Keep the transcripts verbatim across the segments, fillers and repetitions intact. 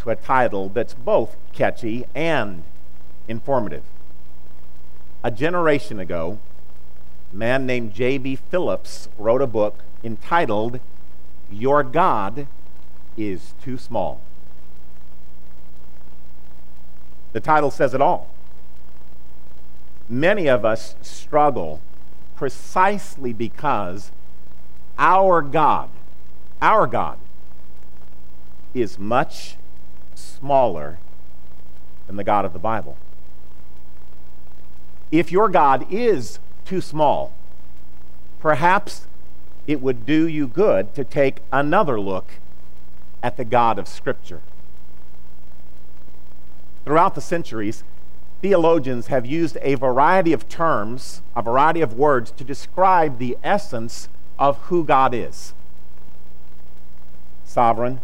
to a title that's both catchy and informative. A generation ago, a man named J B Phillips wrote a book entitled, "Your God is Too Small." The title says it all. Many of us struggle precisely because our God, our God, is much smaller than the God of the Bible. If your God is too small, perhaps it would do you good to take another look at the God of Scripture. Throughout the centuries, theologians have used a variety of terms, a variety of words to describe the essence of who God is. Sovereign,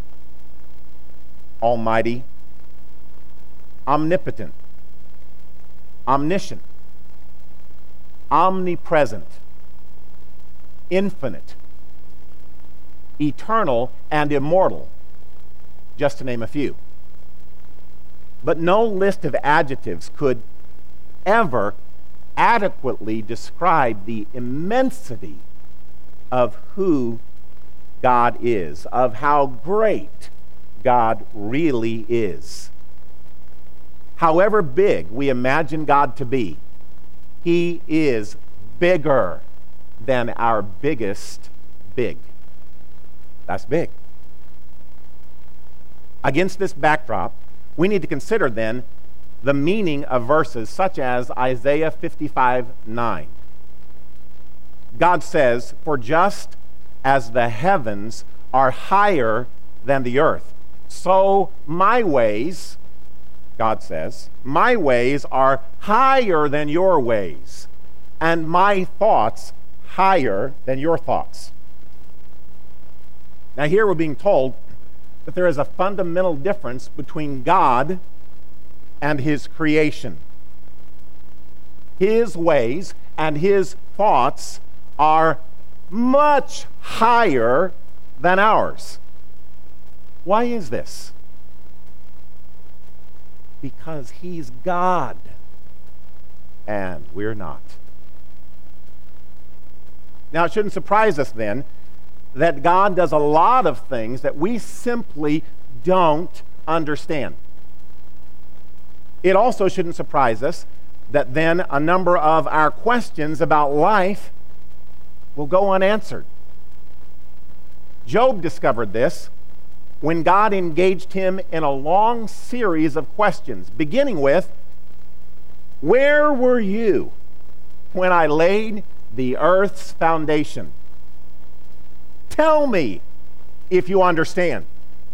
almighty, omnipotent, omniscient, omnipresent, infinite, eternal, and immortal, just to name a few. But no list of adjectives could ever adequately describe the immensity of who God is, of how great God really is. However big we imagine God to be, He is bigger than our biggest big. That's big. Against this backdrop, we need to consider then the meaning of verses such as Isaiah fifty-five nine. God says, "For just as the heavens are higher than the earth, so my ways," God says, "my ways are higher than your ways, and my thoughts higher than your thoughts." Now here we're being told that there is a fundamental difference between God and His creation. His ways and His thoughts are much higher than ours. Why is this? Because He's God and we're not. Now, it shouldn't surprise us then that God does a lot of things that we simply don't understand. It also shouldn't surprise us that then a number of our questions about life will go unanswered. Job discovered this when God engaged him in a long series of questions, beginning with, "Where were you when I laid the earth's foundation? Tell me if you understand."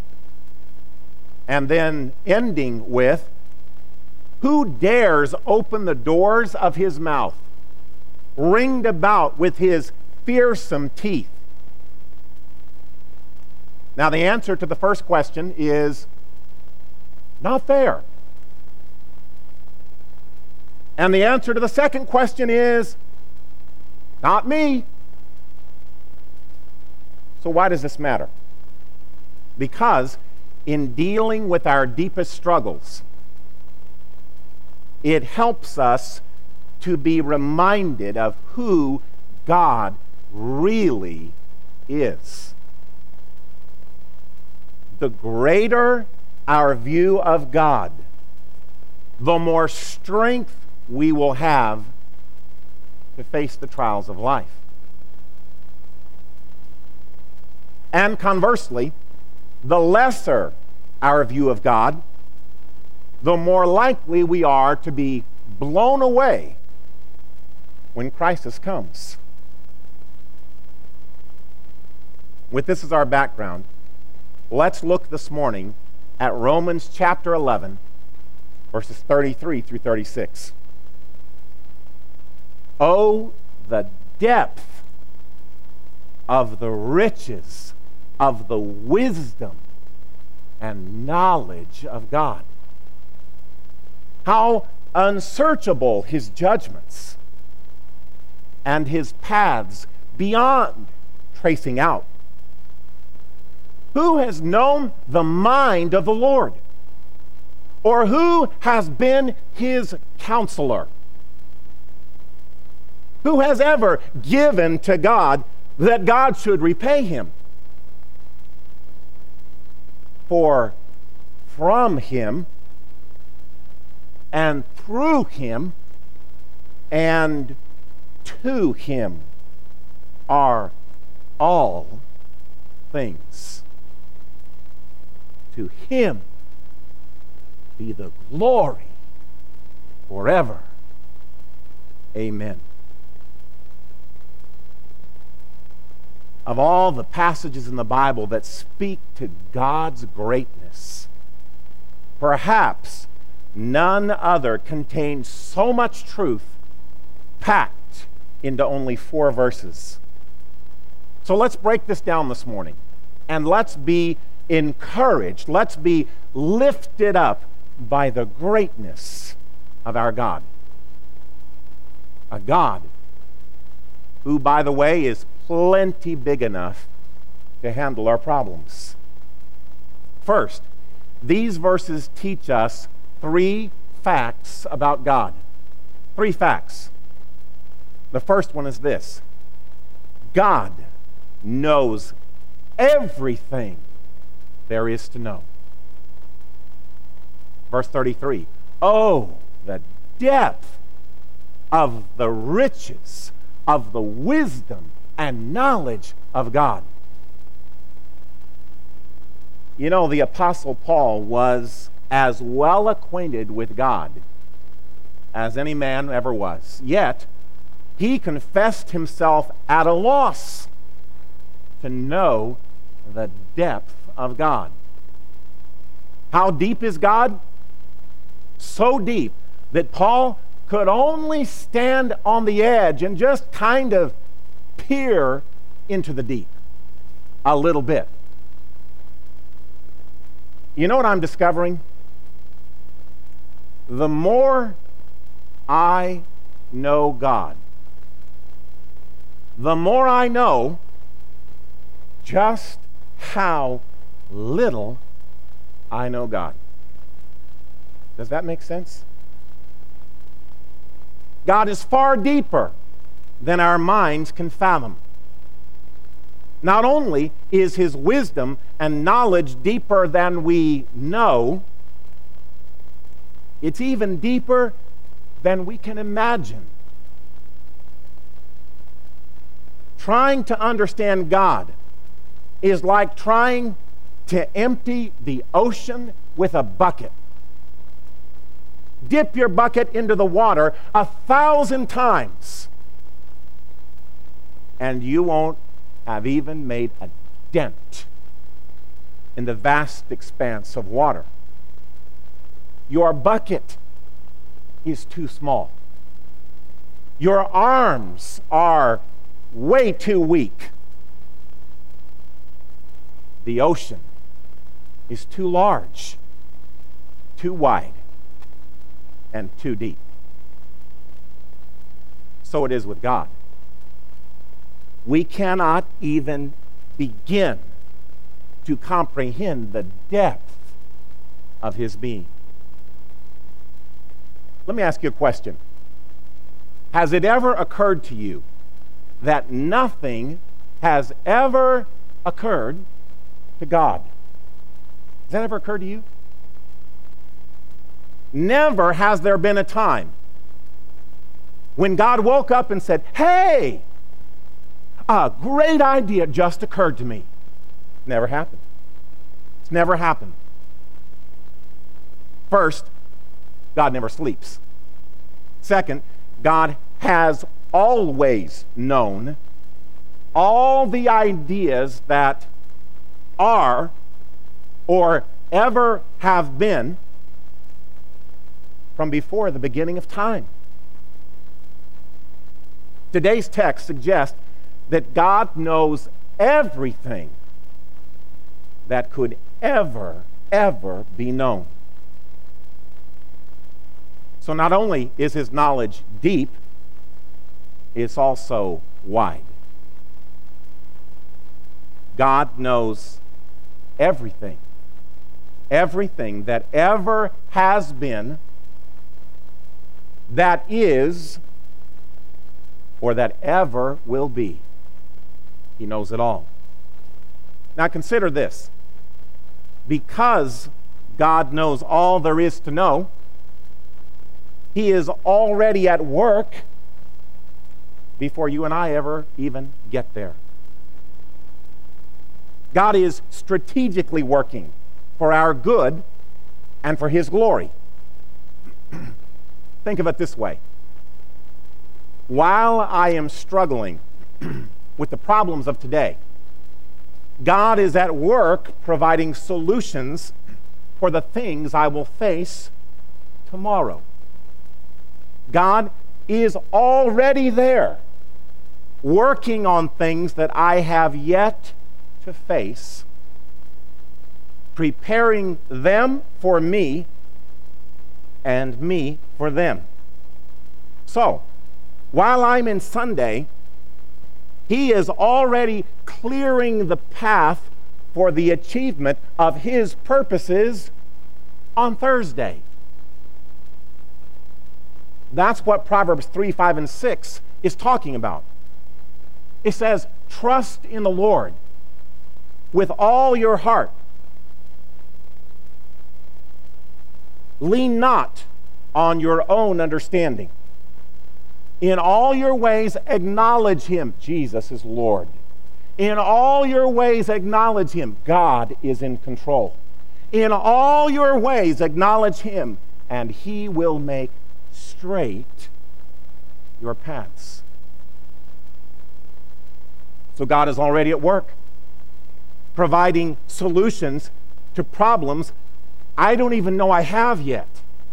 And then ending with, "Who dares open the doors of his mouth, ringed about with his fearsome teeth?" Now, the answer to the first question is not there. And the answer to the second question is not me. So why does this matter? Because in dealing with our deepest struggles, it helps us to be reminded of who God really is. The greater our view of God, the more strength we will have to face the trials of life. And conversely, the lesser our view of God, the more likely we are to be blown away when crisis comes. With this as our background, let's look this morning at Romans chapter eleven, verses thirty-three through thirty-six. Oh, the depth of the riches of the wisdom and knowledge of God. How unsearchable His judgments and His paths beyond tracing out. Who has known the mind of the Lord? Or who has been his counselor? Who has ever given to God that God should repay him? For from him and through him and to him are all things. To him be the glory forever. Amen. Of all the passages in the Bible that speak to God's greatness, perhaps none other contains so much truth packed into only four verses. So let's break this down this morning, and let's be encouraged, let's be lifted up by the greatness of our God. A God who, by the way, is plenty big enough to handle our problems. First, these verses teach us three facts about God. Three facts. The first one is this: God knows everything there is to know. Verse thirty-three, oh, the depth of the riches of the wisdom and knowledge of God. You know, the Apostle Paul was as well acquainted with God as any man ever was. Yet, he confessed himself at a loss to know the depth of God. How deep is God? So deep that Paul could only stand on the edge and just kind of peer into the deep a little bit. You know what I'm discovering? The more I know God, the more I know just how little I know God. Does that make sense? God is far deeper than our minds can fathom. Not only is his wisdom and knowledge deeper than we know, it's even deeper than we can imagine. Trying to understand God is like trying to empty the ocean with a bucket. Dip your bucket into the water a thousand times, and you won't have even made a dent in the vast expanse of water. Your bucket is too small. Your arms are way too weak. The ocean is too large, too wide, and too deep. So it is with God. We cannot even begin to comprehend the depth of his being. Let me ask you a question. Has it ever occurred to you that nothing has ever occurred to God? Has that ever occurred to you? Never has there been a time when God woke up and said, hey, a great idea just occurred to me. Never happened. It's never happened. First, God never sleeps. Second, God has always known all the ideas that are or ever have been from before the beginning of time. Today's text suggests that God knows everything that could ever, ever be known. So not only is his knowledge deep, it's also wide. God knows everything, everything that ever has been, that is, or that ever will be. He knows it all. Now consider this. Because God knows all there is to know, He is already at work before you and I ever even get there. God is strategically working for our good and for His glory. Think of it this way. While I am struggling with the problems of today, God is at work providing solutions for the things I will face tomorrow. God is already there, working on things that I have yet to face, preparing them for me and me for them. So, while I'm in Sunday, He is already clearing the path for the achievement of His purposes on Thursday. That's what Proverbs three, five, and six is talking about. It says, trust in the Lord with all your heart. Lean not on your own understanding. In all your ways, acknowledge Him. Jesus is Lord. In all your ways, acknowledge Him. God is in control. In all your ways, acknowledge Him, and He will make straight your paths. So God is already at work, providing solutions to problems I don't even know I have yet.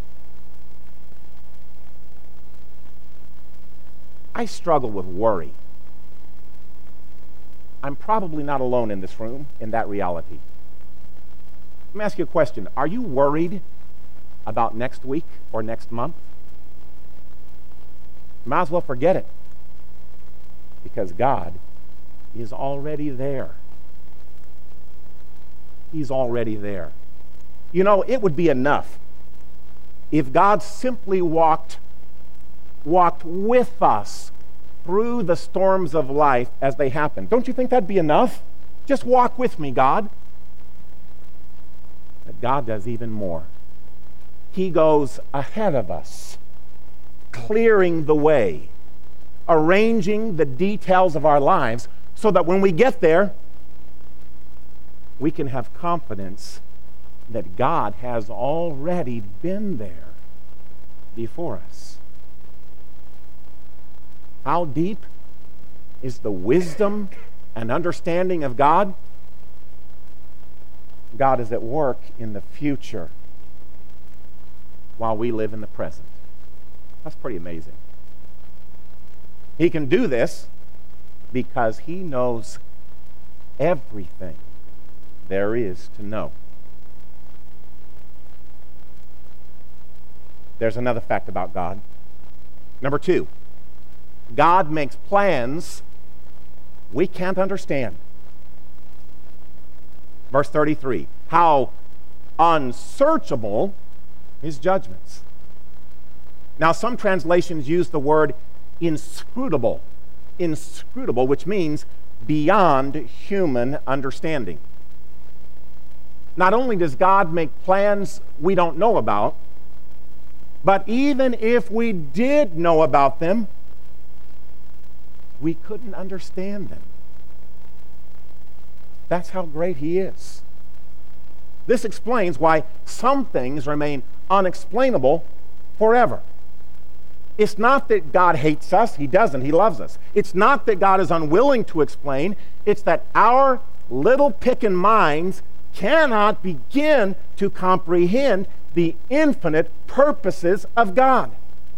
I struggle with worry. I'm probably not alone in this room in that reality. Let me ask you a question. Are you worried about next week or next month? You might as well forget it, because God is already there. He's already there. You know, it would be enough if God simply walked walked with us through the storms of life as they happen. Don't you think that'd be enough? Just walk with me, God. But God does even more. He goes ahead of us, clearing the way, arranging the details of our lives so that when we get there, we can have confidence that God has already been there before us. How deep is the wisdom and understanding of God? God is at work in the future while we live in the present. That's pretty amazing. He can do this because He knows everything there is to know. There's another fact about God. Number two, God makes plans we can't understand. Verse thirty-three, how unsearchable His judgments. Now, some translations use the word inscrutable, inscrutable, which means beyond human understanding. Not only does God make plans we don't know about, but even if we did know about them, we couldn't understand them. That's how great He is. This explains why some things remain unexplainable forever. It's not that God hates us. He doesn't. He loves us. It's not that God is unwilling to explain. It's that our little pickin' minds cannot begin to comprehend the infinite purposes of God.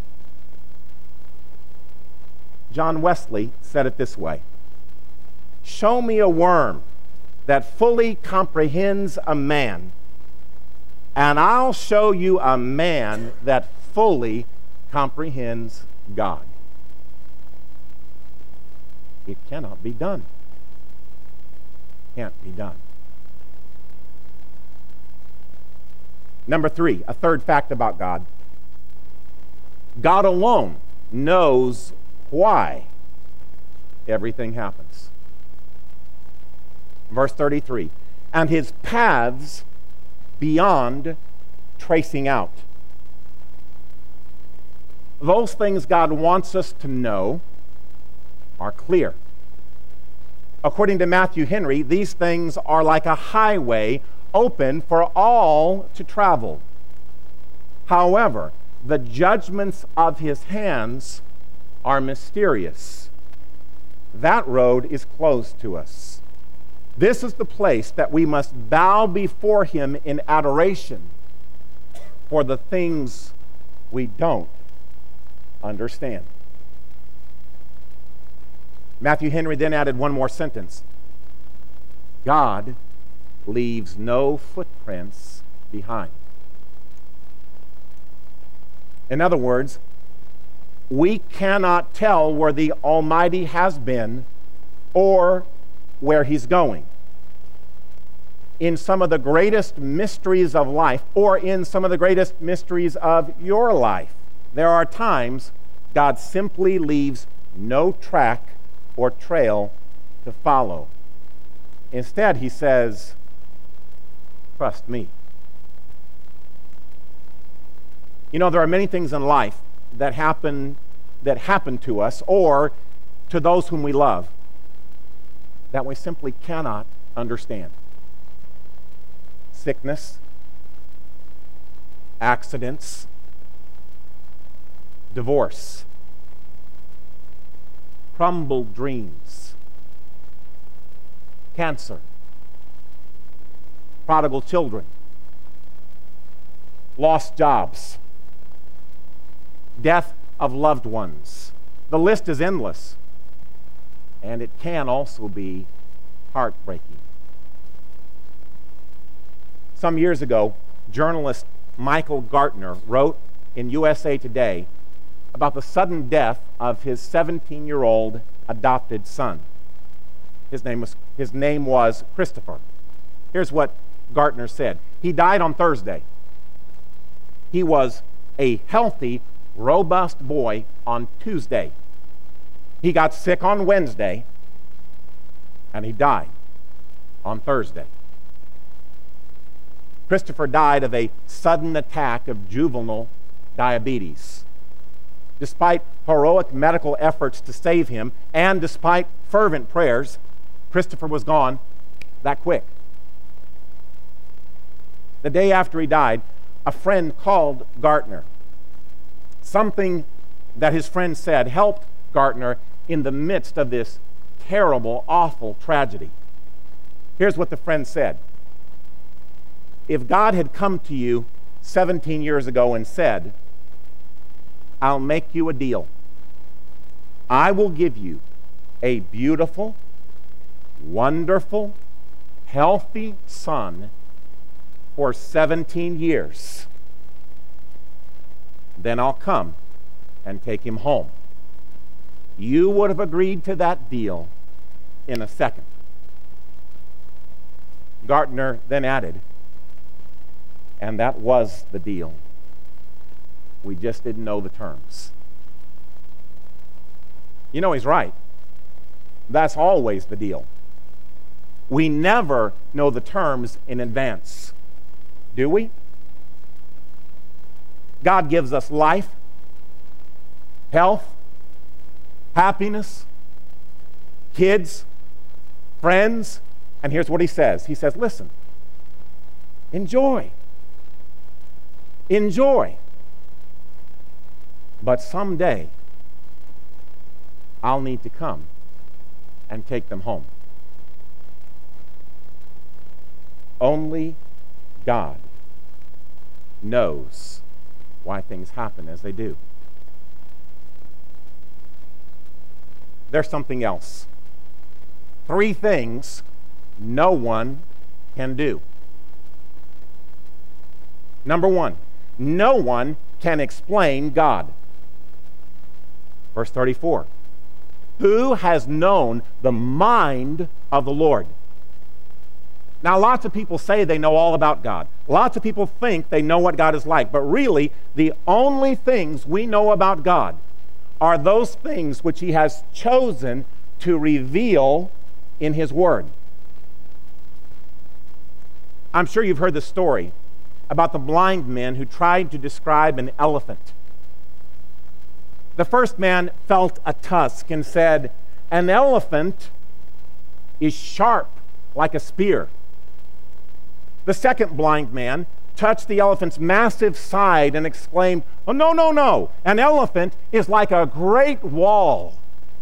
John Wesley said it this way: show me a worm that fully comprehends a man, and I'll show you a man that fully comprehends God. It cannot be done. Can't be done. Number three, a third fact about God. God alone knows why everything happens. Verse thirty-three, and his paths beyond tracing out. Those things God wants us to know are clear. According to Matthew Henry, these things are like a highway open for all to travel. However, the judgments of his hands are mysterious. That road is closed to us. This is the place that we must bow before him in adoration for the things we don't understand. Matthew Henry then added one more sentence. God leaves no footprints behind. In other words, we cannot tell where the Almighty has been or where he's going. In some of the greatest mysteries of life, or in some of the greatest mysteries of your life, there are times God simply leaves no track or trail to follow. Instead, he says, trust me. You know, there are many things in life that happen that happen to us or to those whom we love that we simply cannot understand. Sickness, accidents, divorce, crumbled dreams, cancer, prodigal children, lost jobs, death of loved ones. The list is endless, and it can also be heartbreaking. Some years ago, journalist Michael Gartner wrote in U S A Today about the sudden death of his seventeen-year-old adopted son. His name was, his name was Christopher. Here's what Gartner said. He died on Thursday. He was a healthy, robust boy on Tuesday. He got sick on Wednesday, and he died on Thursday. Christopher died of a sudden attack of juvenile diabetes. Despite heroic medical efforts to save him, and despite fervent prayers, Christopher was gone that quick. The day after he died, a friend called Gartner. Something that his friend said helped Gartner in the midst of this terrible, awful tragedy. Here's what the friend said. If God had come to you seventeen years ago and said, I'll make you a deal. I will give you a beautiful, wonderful, healthy son for seventeen years. Then I'll come and take him home. You would have agreed to that deal in a second. Gartner then added, and that was the deal. We just didn't know the terms. You know, he's right. That's always the deal. We never know the terms in advance, do we? God gives us life, health, happiness, kids, friends, and here's what he says. He says, listen, enjoy. Enjoy. But someday, I'll need to come and take them home. Only God knows why things happen as they do. There's something else. Three things no one can do. Number one, no one can explain God. Verse thirty-four. Who has known the mind of the Lord? Now, lots of people say they know all about God. Lots of people think they know what God is like, but really, the only things we know about God are those things which He has chosen to reveal in His Word. I'm sure you've heard the story about the blind men who tried to describe an elephant. The first man felt a tusk and said, "An elephant is sharp like a spear." The second blind man touched the elephant's massive side and exclaimed, "Oh, no, no, no. An elephant is like a great wall."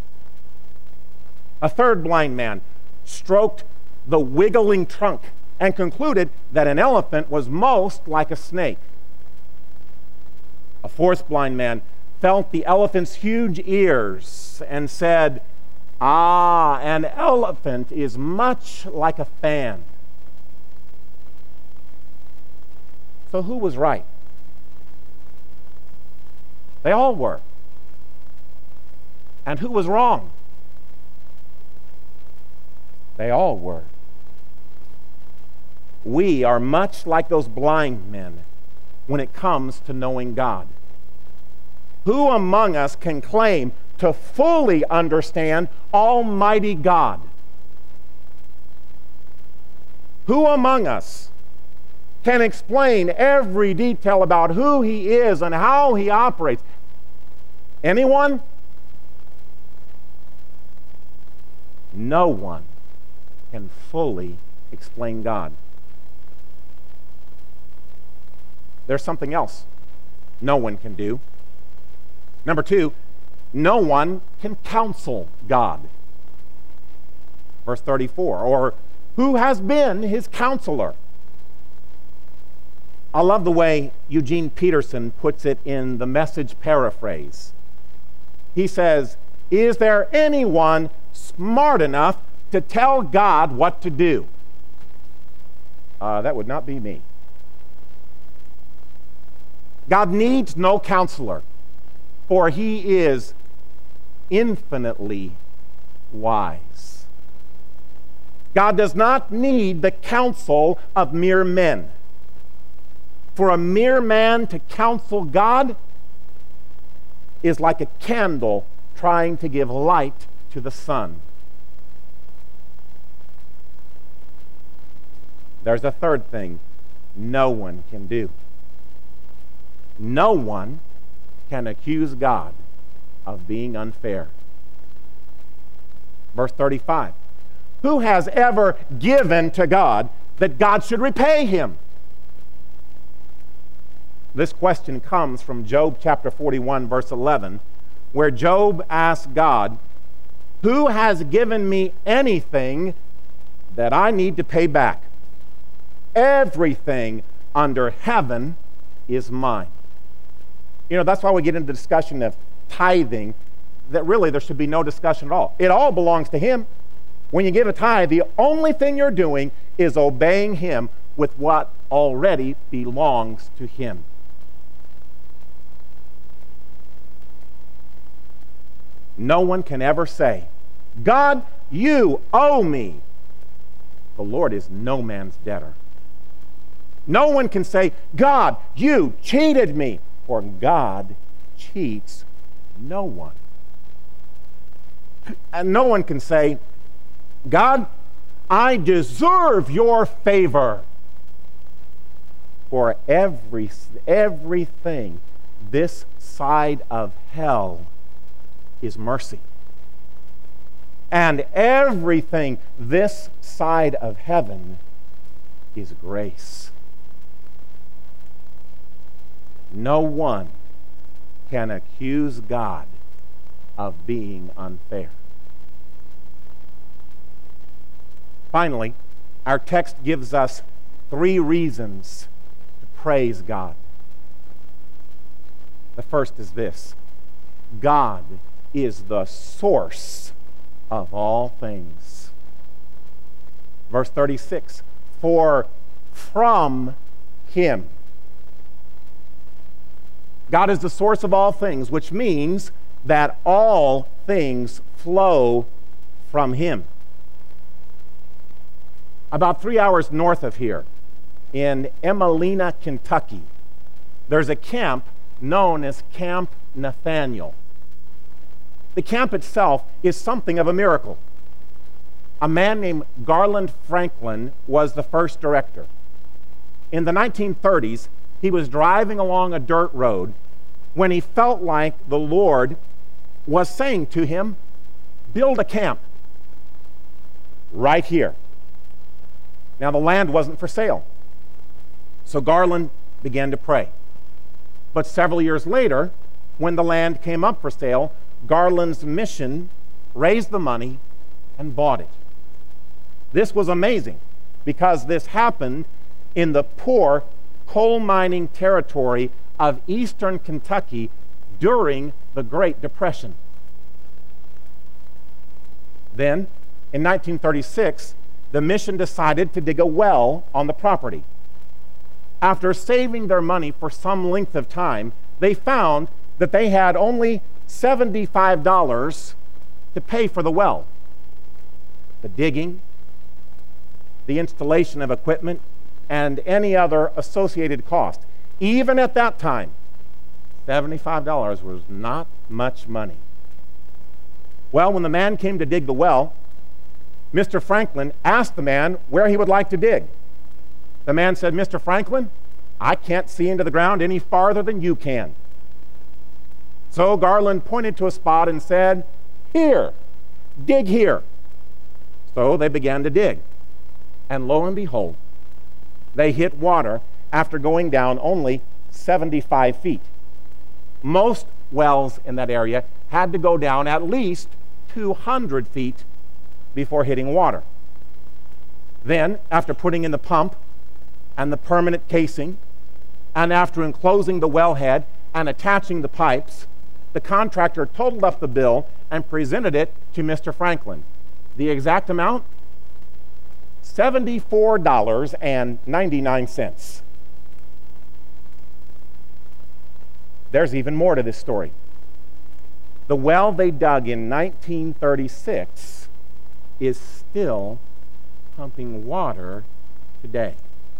A third blind man stroked the wiggling trunk and concluded that an elephant was most like a snake. A fourth blind man felt the elephant's huge ears and said, "Ah, an elephant is much like a fan." So who was right? They all were. And who was wrong? They all were. We are much like those blind men when it comes to knowing God. Who among us can claim to fully understand Almighty God? Who among us can explain every detail about who He is and how He operates? Anyone? No one can fully explain God. There's something else no one can do. Number two, no one can counsel God. Verse thirty-four, or who has been His counselor? I love the way Eugene Peterson puts it in the Message paraphrase. He says, "Is there anyone smart enough to tell God what to do?" Uh, that would not be me. God needs no counselor, for He is infinitely wise. God does not need the counsel of mere men. For a mere man to counsel God is like a candle trying to give light to the sun. There's a third thing no one can do. No one can accuse God of being unfair. Verse thirty-five, who has ever given to God that God should repay him? This question comes from Job chapter forty-one, verse eleven, where Job asked God, who has given me anything that I need to pay back? Everything under heaven is mine. You know, that's why we get into the discussion of tithing, that really there should be no discussion at all. It all belongs to Him. When you give a tithe, the only thing you're doing is obeying Him with what already belongs to Him. No one can ever say, God, you owe me. The Lord is no man's debtor. No one can say, God, you cheated me. For God cheats no one. And no one can say, God, I deserve your favor. For every, everything this side of hell is mercy. And everything this side of heaven is grace. No one can accuse God of being unfair. Finally, our text gives us three reasons to praise God. The first is this: God is the source of all things. Verse thirty-six, for from Him. God is the source of all things, which means that all things flow from Him. About three hours north of here in Emelina, Kentucky, there's a camp known as Camp Nathaniel. The camp itself is something of a miracle. A man named Garland Franklin was the first director. In the nineteen thirties, he was driving along a dirt road when he felt like the Lord was saying to him, build a camp right here. Now, the land wasn't for sale, so Garland began to pray. But several years later, when the land came up for sale, Garland's mission raised the money and bought it. This was amazing because this happened in the poor coal mining territory of eastern Kentucky during the Great Depression. Then, in nineteen thirty-six, the mission decided to dig a well on the property. After saving their money for some length of time, they found that they had only seventy-five dollars to pay for the well. The digging, the installation of equipment, and any other associated cost. Even at that time, seventy-five dollars was not much money. Well, when the man came to dig the well, Mister Franklin asked the man where he would like to dig. The man said, Mister Franklin, I can't see into the ground any farther than you can. So Garland pointed to a spot and said, here, dig here. So they began to dig. And lo and behold, they hit water after going down only seventy-five feet. Most wells in that area had to go down at least two hundred feet before hitting water. Then, after putting in the pump and the permanent casing, and after enclosing the wellhead and attaching the pipes, the contractor totaled up the bill and presented it to Mister Franklin. The exact amount? seventy-four dollars and ninety-nine cents. There's even more to this story. The well they dug in nineteen thirty-six is still pumping water today.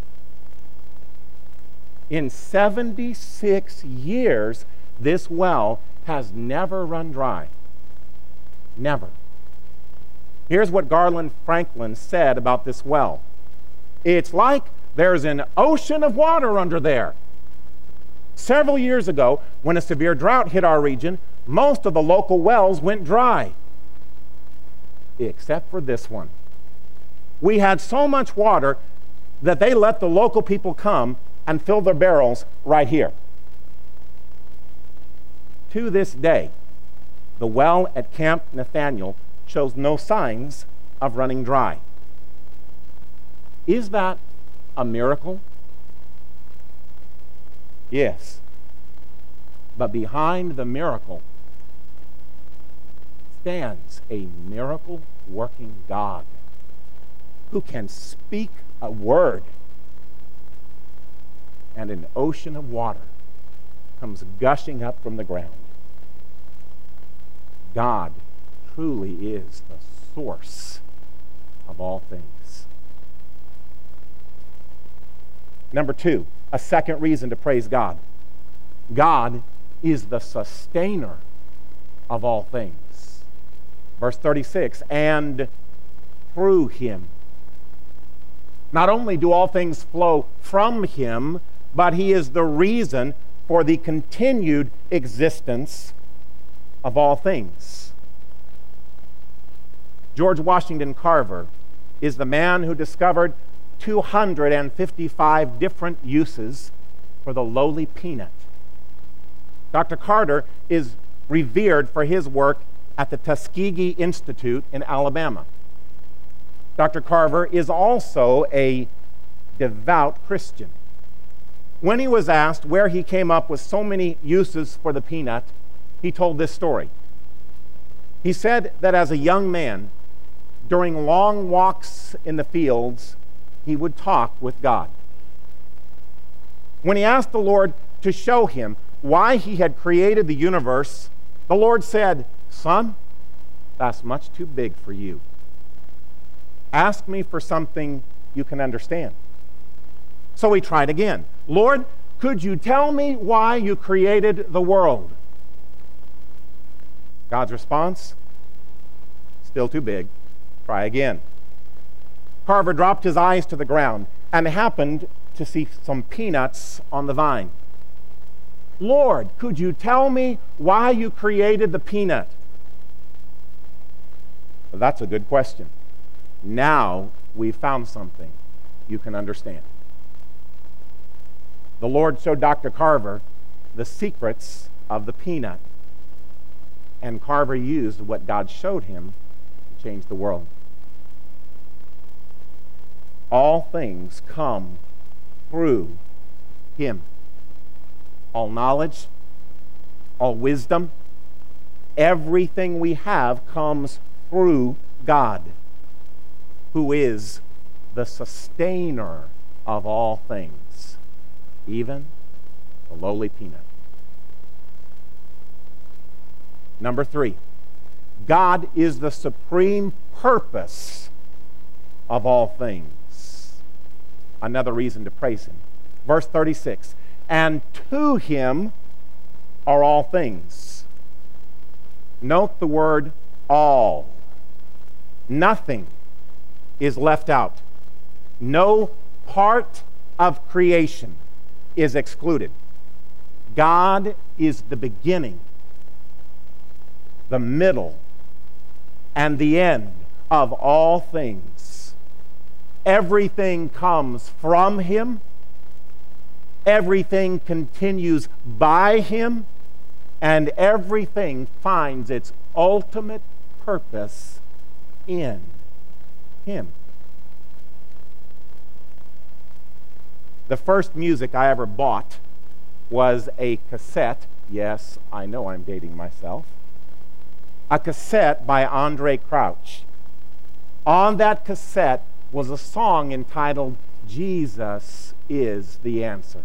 In seventy-six years, this well has never run dry. Never. Here's what Garland Franklin said about this well. It's like there's an ocean of water under there. Several years ago, when a severe drought hit our region, most of the local wells went dry, except for this one. We had so much water that they let the local people come and fill their barrels right here. To this day, the well at Camp Nathaniel shows no signs of running dry. Is that a miracle? Yes. But behind the miracle stands a miracle-working God who can speak a word, and an ocean of water comes gushing up from the ground. God truly is the source of all things. Number two, a second reason to praise God. God is the sustainer of all things. Verse thirty-six, and through him. Not only do all things flow from him, but he is the reason for the continued existence of all things. George Washington Carver is the man who discovered two hundred fifty-five different uses for the lowly peanut. Doctor Carter is revered for his work at the Tuskegee Institute in Alabama. Doctor Carver is also a devout Christian. When he was asked where he came up with so many uses for the peanut, he told this story. He said that as a young man, during long walks in the fields, he would talk with God. When he asked the Lord to show him why he had created the universe, the Lord said, "Son, that's much too big for you. Ask me for something you can understand." So he tried again. Lord, could you tell me why you created the world? God's response? Still too big. Try again. Carver dropped his eyes to the ground and happened to see some peanuts on the vine. Lord, could you tell me why you created the peanut? Well, that's a good question. Now we've found something you can understand. The Lord showed Doctor Carver the secrets of the peanut, and Carver used what God showed him to change the world. All things come through him. All knowledge, all wisdom, everything we have comes through God, who is the sustainer of all things, even the lowly peanut. Number three, God is the supreme purpose of all things. Another reason to praise him. Verse thirty-six, and to him are all things. Note the word all. Nothing is left out. No part of creation is excluded. God is the beginning, the middle, and the end of all things. Everything comes from him. Everything continues by him. And everything finds its ultimate purpose in him. The first music I ever bought was a cassette. Yes, I know I'm dating myself. A cassette by Andre Crouch. On that cassette was a song entitled Jesus is the Answer.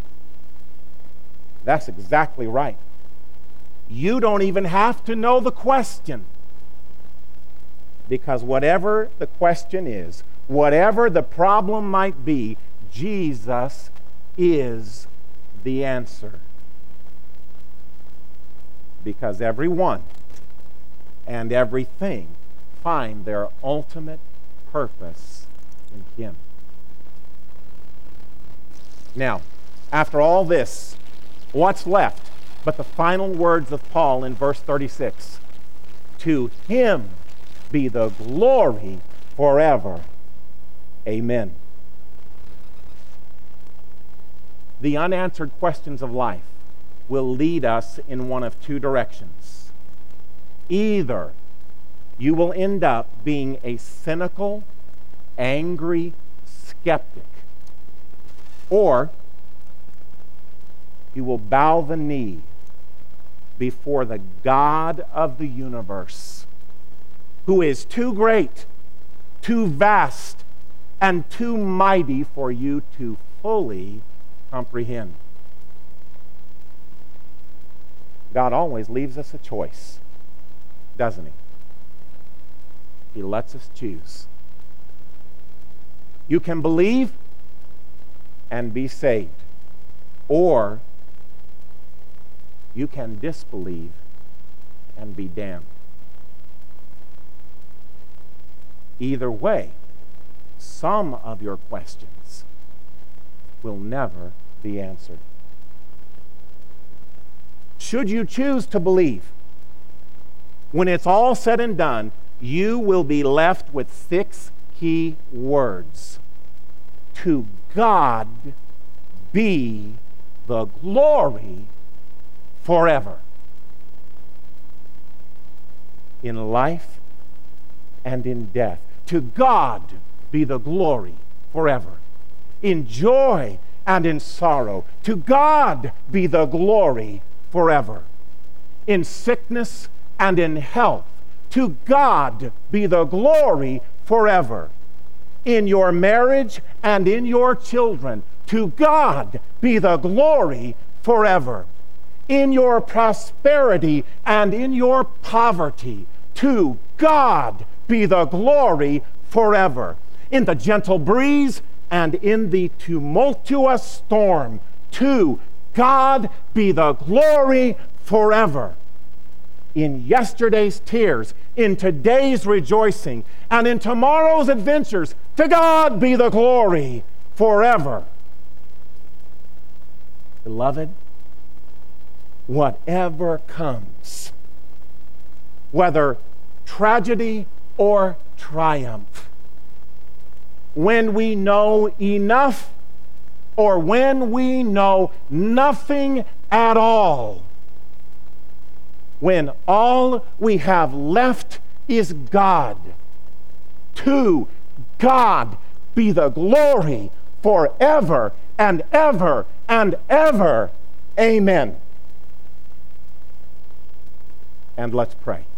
That's exactly right. You don't even have to know the question, because whatever the question is, whatever the problem might be, Jesus is the answer. Because everyone and everything find their ultimate purpose in him. Now, after all this, what's left but the final words of Paul in verse thirty-six? To him be the glory forever. Amen. The unanswered questions of life will lead us in one of two directions. Either you will end up being a cynical, angry skeptic, or you will bow the knee before the God of the universe, who is too great, too vast, and too mighty for you to fully comprehend. God always leaves us a choice, doesn't he? He lets us choose. You can believe and be saved, or you can disbelieve and be damned. Either way, some of your questions will never be answered. Should you choose to believe, when it's all said and done, you will be left with six key words. To God be the glory forever. In life and in death. To God be the glory forever. In joy and in sorrow. To God be the glory forever. In sickness and in health. To God be the glory forever. In your marriage and in your children. To God be the glory forever. In your prosperity and in your poverty. To God be the glory forever. In the gentle breeze and in the tumultuous storm. To God be the glory forever. In yesterday's tears, in today's rejoicing, and in tomorrow's adventures, to God be the glory forever. Beloved, whatever comes, whether tragedy or triumph, when we know enough or when we know nothing at all, when all we have left is God, to God be the glory forever and ever and ever. Amen. And let's pray.